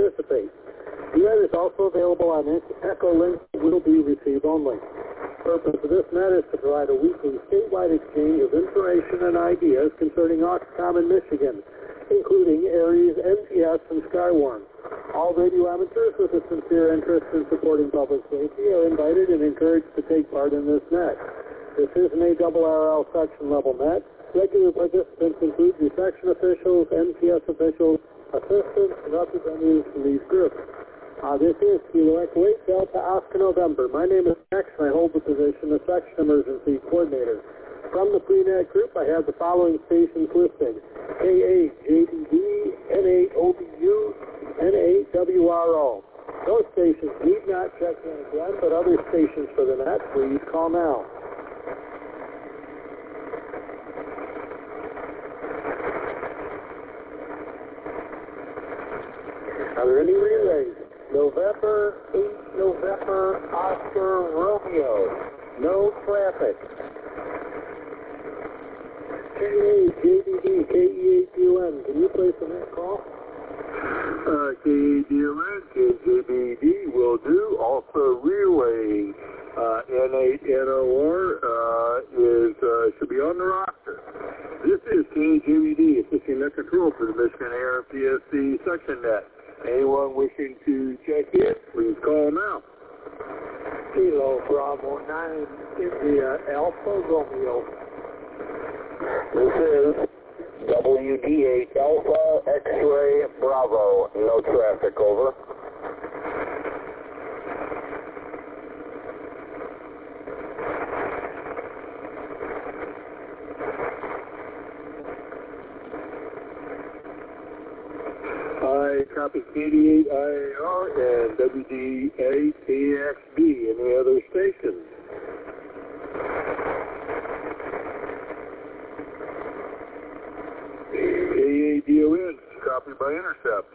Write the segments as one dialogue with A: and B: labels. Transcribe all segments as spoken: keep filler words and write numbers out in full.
A: participate. The net is also available on Echolink, will be receive only. The purpose of this net is to provide a weekly statewide exchange of information and ideas concerning Oxcom in Michigan, including Aries, N T S, and Skywarn. All radio amateurs with a sincere interest in supporting public safety are invited and encouraged to take part in this net. This is an A R R L section level net. Regular participants include your section officials, N T S officials, assistants, and representatives from these groups. Uh, this is Kilo Echo eight Delta Oscar November. My name is Max, and I hold the position of Section Emergency Coordinator. From the Freenet group, I have the following stations listed: K eight J D D, N eight O B U, N eight W R O. Those stations need not check in again, but other stations for the net, please call now. Are there any relays? November eight, November, Oscar, Romeo. No traffic. K eight J D D, K E eight D O N. Can you place a net call?
B: Uh, K E eight D O N, K J B D will do. Also relaying uh, N eight N O R uh, is uh, should be on the roster. This is K J B D assisting the control for the Michigan A R P S C section net. Anyone wishing to check in, please call now.
A: Kilo Bravo nine, India Alpha Romeo.
C: This is W D eight Alpha X-Ray Bravo. No traffic, over.
B: I copy K D eight I A R and W D eight A X B. Any other stations? K eight D O N, copied by Intercept.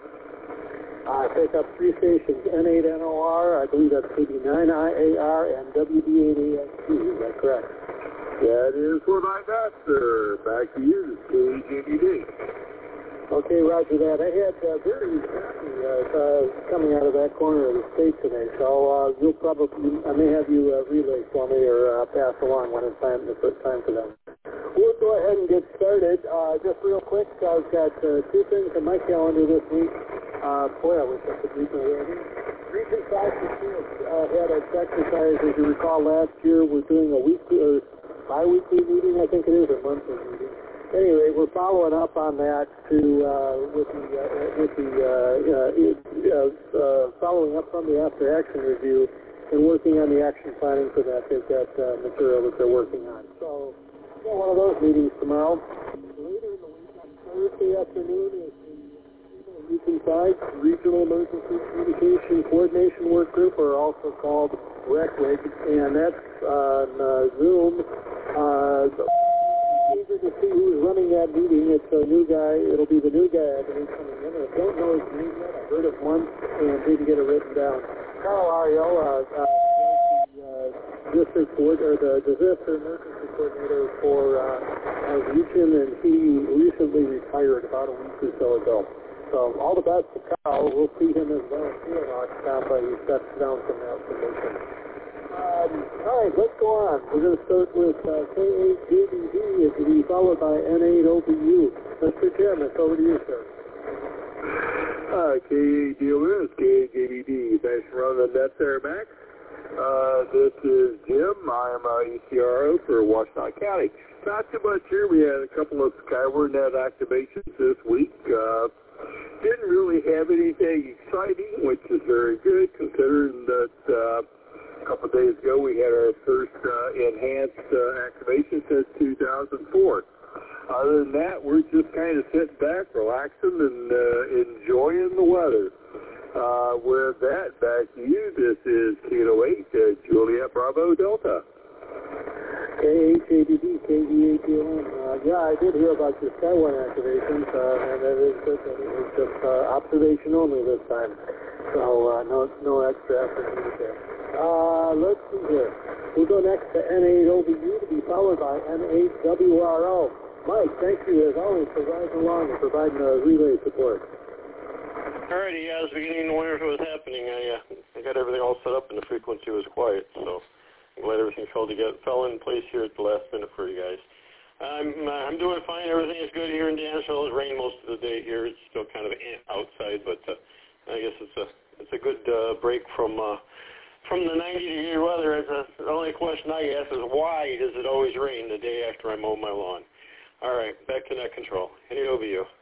A: I pick up three stations, N eight N O R, I believe that's K D nine I A R, and W D eight A X B. Is that correct?
B: That is what I got, sir. Back to you, K J B D.
A: Okay, roger that. I had uh, very uh, uh, coming out of that corner of the state today, so uh, you'll probably, I may have you uh, relay for me or uh, pass along when it's time, it's time for them. We'll go ahead and get started. Uh, just real quick, I've got uh, two things on my calendar this week. Uh, boy, I wish I could read my writing. Region five uh, had its exercise, as you recall, last year. We're doing a weekly or bi-weekly meeting, I think it is, or monthly meeting. Anyway, we're following up on that to uh, with the uh, with the uh, uh, uh, following up from the after action review and working on the action planning for that. They've got uh, material that they're working on. So, yeah, one of those meetings tomorrow. Later in the week, on Thursday afternoon, is the Region five Regional Emergency Communication Coordination Work Group, or also called RECWIG, and that's on uh, Zoom. Uh, Eager to see who's running that meeting. It's a new guy. It'll be the new guy, I believe, coming in. I don't know his name yet. I heard it once and didn't get it written down. Carl Ariel, uh, uh, the uh, district coord or the disaster emergency coordinator for uh, our region, and he recently retired about a week or so ago. So all the best to Carl. We'll see him as volunteer in Oxford, but he steps down from that position. Um, all right, let's go on. We're going to start with uh, K eight J D D, it will be followed by N eight O B U. Mister Jim, it's over to you, sir.
B: Uh, K eight D O N, K eight J D D. Thanks for running the net there, Max. Uh, this is Jim. I'm uh, E C R O for Washtenaw County. Not too much here. We had a couple of Skyward net activations this week. Uh, didn't really have anything exciting, which is very good considering that uh, a couple of days ago, we had our first uh, enhanced uh, activation since two thousand four. Other than that, we're just kind of sitting back, relaxing, and uh, enjoying the weather. Uh, with that, back to you. This is Kilo eight, uh, Juliet Bravo Delta.
A: K eight J D D, K E eight D O N. Uh, yeah, I did hear about your Skywarn activations, uh, and that is good that it was just uh, observation only this time. So uh, no, no extra effort needed there. Uh, let's see here. We'll go next to N eight O B U to be followed by N eight W R O. Mike, thank you as always for riding along and providing uh, relay support.
D: Alrighty, yeah, I was beginning to wonder what was happening. I, uh, I got everything all set up and the frequency was quiet, so I'm glad everything fell together, fell in place here at the last minute for you guys. I'm uh, I'm doing fine. Everything is good here in Dansville. It's rained most of the day here. It's still kind of outside, but uh, I guess it's a it's a good uh, break from uh, from the ninety degree weather. It's a, the only question I ask is why does it always rain the day after I mow my lawn? All right, back to net control. N eight O V U.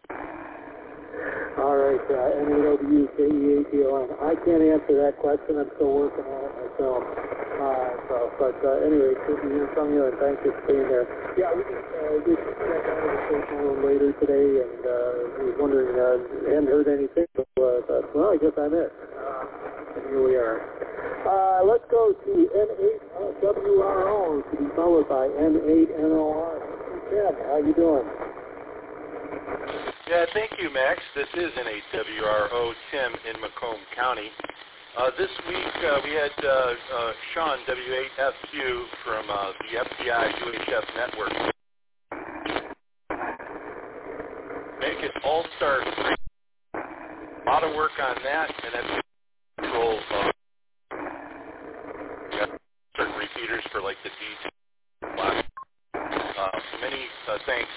A: All right, uh, N eight O V U K E A T O N. I can't answer that question. I'm still working on it myself. Uh, so, but uh, anyway, good to hear from you, and thanks for being there. Yeah, we just uh, we just checked out of the station a little later today, and uh, was wondering, uh, hadn't heard anything, but uh, thought, well, I guess I'm it. Uh, and here we are. Uh, let's go to N eight W R O to be followed by N eight N O R. Tim, how you doing?
E: Yeah, thank you, Max. This is N eight W R O, Tim in Macomb County. Uh, this week uh, we had uh, uh, Sean, W eight F U, from uh, the F B I U H F network. Make it all-star three. A lot of work on that, and that's control uh, certain repeaters for like the D T class. Uh, many uh, thanks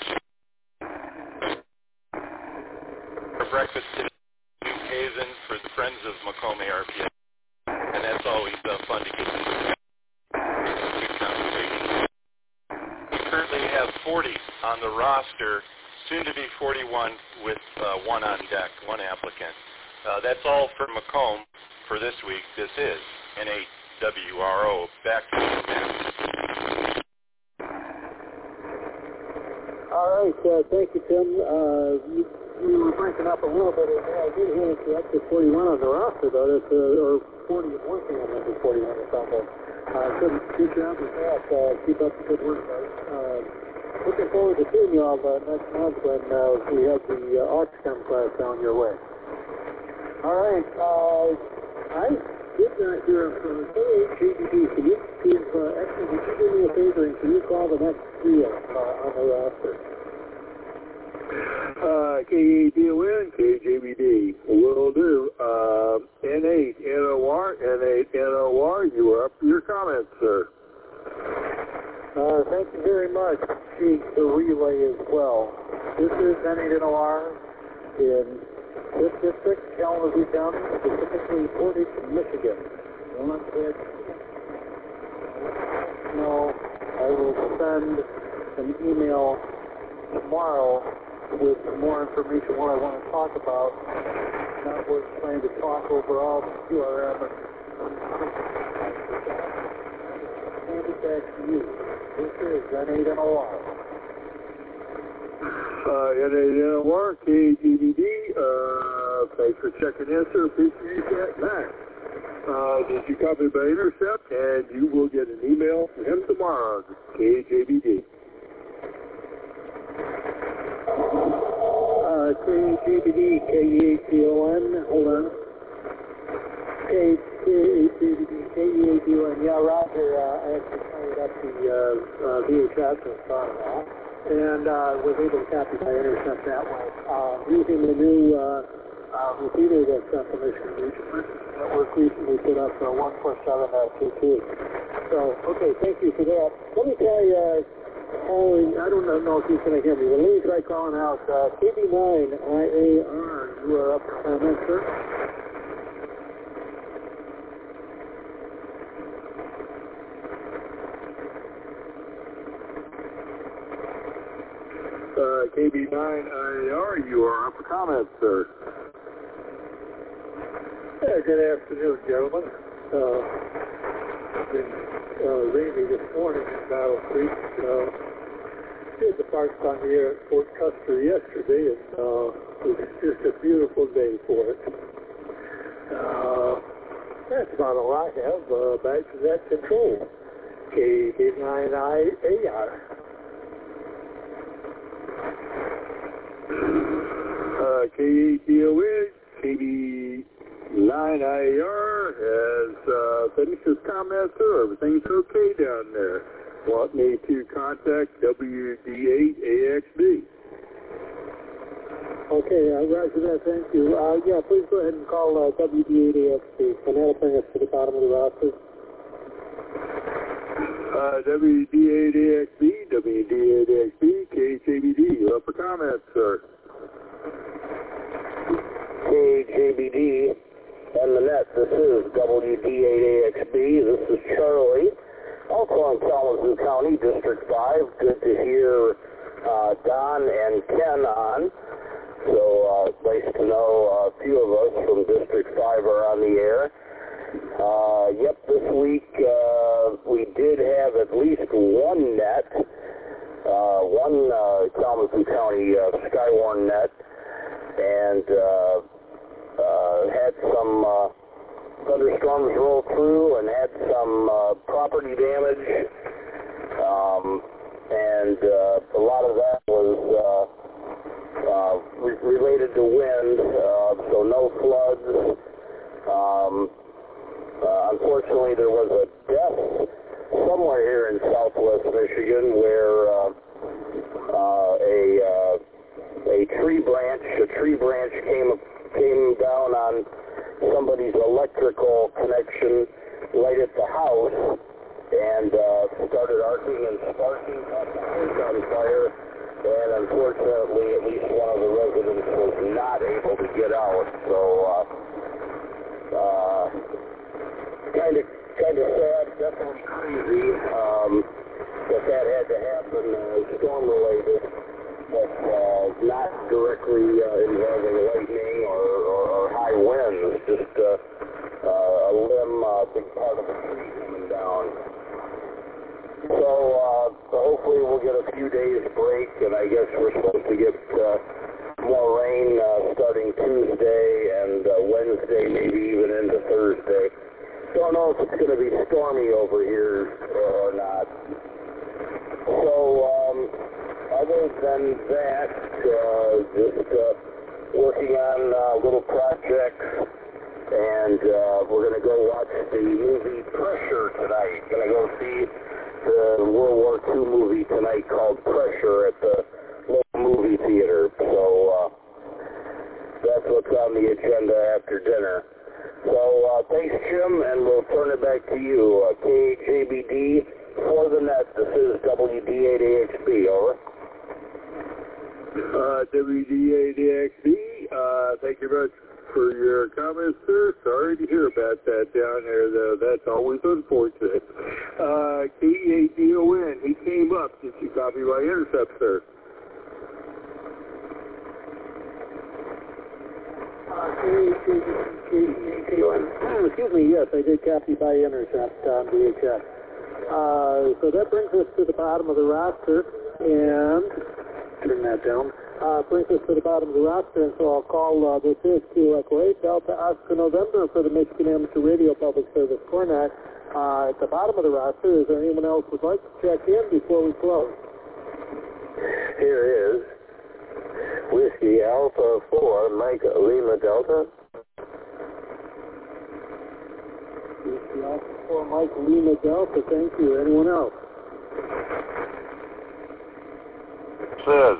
E: for breakfast today. New Haven for the Friends of Macomb A R P S, and that's always uh, fun to get to the conversation. We currently have forty on the roster, soon to be forty-one with uh, one on deck, one applicant. Uh, that's all for Macomb for this week. This is N eight W R O. Back to you, Matt.
A: All right, uh, thank you, Tim. Uh, you, you were breaking up a little bit. I did hear it's up to forty-one on the roster, though. That's, uh, or forty at one thing, I meant it's forty-one or something. Uh, good, good job with that. Uh, keep up the good work, guys. Uh, looking forward to seeing you all uh, next month when uh, we have the uh, Oxcom class down your way. All right. Uh, I did not hear from K H J D D. Can you, can, uh, actually, would you do me a favor and can you call the next trio uh, on the roster?
B: Uh, K E D O N, K J B D. Will do. Uh, N eight N O R, N eight N O R, you are up for your comments, sir.
A: Uh, thank you very much. Gee, the relay as well. This is N eight N O R in this district, Kalamazoo County, specifically Portage, Michigan. One hit. No, I will send an email tomorrow with more information what I want to talk about. Not worth trying to talk over all the Q R M and hand it back to you. This is N eight N O R.
B: Uh, N eight N O R, K G B D, uh, thanks for checking in, sir. Appreciate that. Max, uh, did you copy by intercept? And you will get an email from him tomorrow, K J B D.
A: Uh, K J B D, K E A T O N, hold on. K J B D, K E A T O N, yeah, Roger, uh, I actually fired up the uh, uh, V H S and saw that, and uh, was able to copy by intercept that way. Uh, using the new uh, uh, repeater that Central Michigan Region Network recently put up for one four seven two two. So, okay, thank you for that. Let me try uh, calling, I don't know if he's going to hear me, but let me try calling out uh, K B nine I A R. You are up for comment, sir?
B: Uh, K B nine I A R, you are up for comments, sir.
A: Yeah, good afternoon, gentlemen. Uh, it's been uh, rainy this morning in Battle Creek. Uh, did the park on the air at Fort Custer yesterday, and uh, it was just a beautiful day for it. Uh, that's about all I have. Uh, back to that control. K B nine I A R.
B: Uh, K A T O N, K B nine I A R has uh, finished his comments, sir. Everything's okay down there. Want me to contact W D eight A X D?
A: Okay, uh, roger that, thank you. Uh, yeah, please go ahead and call uh, W D eight A X B, and that'll bring us to the bottom of the roster.
B: Uh, W D eight A X B, W D eight A X B, K H A B D, you up for comments, sir?
C: K H A B D and the net, this is W D eight A X B, this is Charlie, also in Kalamazoo County, District five. Good to hear uh, Don and Ken on. So, uh, nice to know a few of us from District five are on the air. Uh, yep, this week uh, we did have at least one net, uh, one uh, Kalamazoo County uh, Skywarn net, and uh, uh, had some uh, thunderstorms roll through and had some uh, property damage, um, and uh, a lot of that was uh, Uh, re- related to wind, uh, so no floods. Um, uh, unfortunately, there was a death somewhere here in southwest Michigan where uh, uh, a uh, a tree branch, a tree branch came came down on somebody's electrical connection right at the house and uh, started arcing and sparking, caught the house on fire. And unfortunately, at least one of the residents was not able to get out. So, uh, uh, kind of, kind of sad, definitely crazy um, that that had to happen, uh, storm related, but uh, not directly uh, involving lightning or, or, or high winds. Just uh, uh, a limb, uh, big part of a tree coming down. So, uh, hopefully we'll get a few days break, and I guess we're supposed to get uh, more rain uh, starting Tuesday and uh, Wednesday, maybe even into Thursday. Don't know if it's going to be stormy over here or not. So, um, other than that, uh, just uh, working on uh, little projects, and uh, we're going to go watch the movie Pressure tonight. Going to go see the World War Two movie tonight called Pressure at the local movie theater. So uh, that's what's on the agenda after dinner. So uh, thanks, Jim, and we'll turn it back to you. Uh, K H A B D for the net. This is W D eight A X B. Over.
B: Uh, W D eight A X B, uh, thank you very much for your comments, sir. Sorry to hear about that down there, though. That's always unfortunate. Uh, K E A D O N, he came up. Did you copy my intercept, sir?
A: Uh, K H A D O N. Excuse me, yes, I did copy by intercept on V H S. Uh, so that brings us to the bottom of the roster, and turn that down. Uh, brings us to the bottom of the roster, and so I'll call, uh, this is Q Echo eight, Delta Oscar November for the Michigan Amateur Radio Public Service Cornet. Uh, at the bottom of the roster, is there anyone else who would like to check in before we close?
C: Here is Whiskey Alpha four, Mike Lima Delta.
A: Whiskey Alpha four, Mike Lima Delta, thank you. Anyone else?
F: Says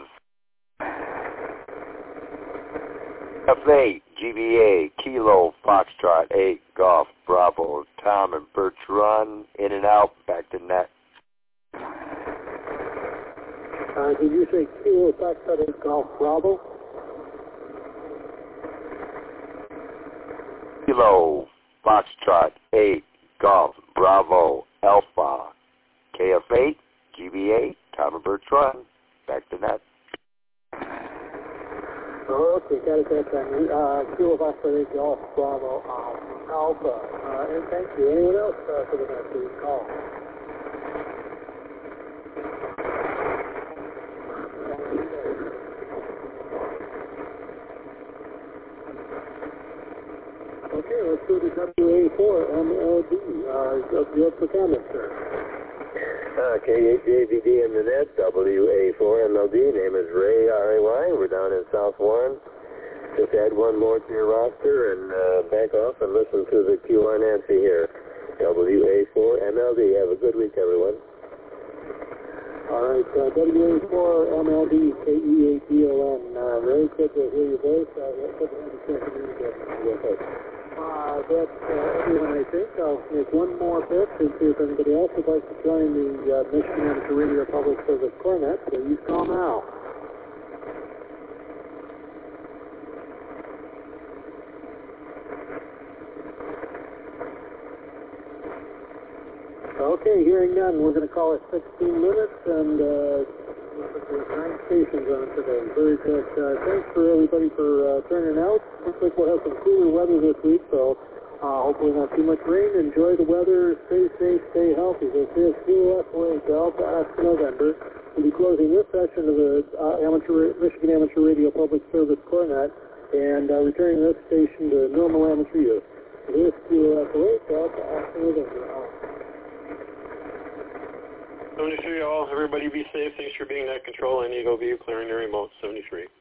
F: F eight, G B A, Kilo, Foxtrot, eight, Golf, Bravo, Tom and Birch Run, in and out, back to net.
A: Uh, did you say Kilo, Foxtrot, eight, Golf, Bravo?
F: Kilo, Foxtrot, eight, Golf, Bravo, Alpha, K F eight, G B A, Tom and Birch Run, back to net.
A: Oh, okay, got it that time. Uh, Kilo, Foxtrot, eight, Golf, Bravo, um, Alpha. Uh, and thank you. Anyone else uh, for the next week's call? Okay, let's go to W A four M L D. Uh, you have for comments, sir?
C: Uh, K H A B D in the net, W A four M L D, name is Ray, R A Y, we're down in South Warren. Just add one more to your roster and uh, back off and listen to the Q R Nancy here. W A four M L D, have a good week, everyone.
A: All right, uh, W A four M L D K E A D O N. Uh, very good to hear your voice. Uh, good to have a chance to communicate with us. Uh, that's uh, everyone, I think. I'll make one more pitch and see if anybody else would like to join the uh, Michigan Amateur Radio Public Service Cornet. So you call now. Okay, hearing none, we're going to call it sixteen minutes, and uh, there's nine stations on today. Very good. Uh, thanks for everybody for uh, turning out. Looks like we'll have some cooler weather this week, so uh, hopefully not too much rain. Enjoy the weather. Stay safe. Stay healthy. This is C O S Lake Delta Oscar November. We'll be closing this session of the uh, amateur Michigan Amateur Radio Public Service Cornet and uh, returning this station to normal amateur use. This is C O S Lake Delta Oscar November.
D: seventy-three all. Everybody be safe. Thanks for being net control and Eagle View clearing the remote. seventy-three.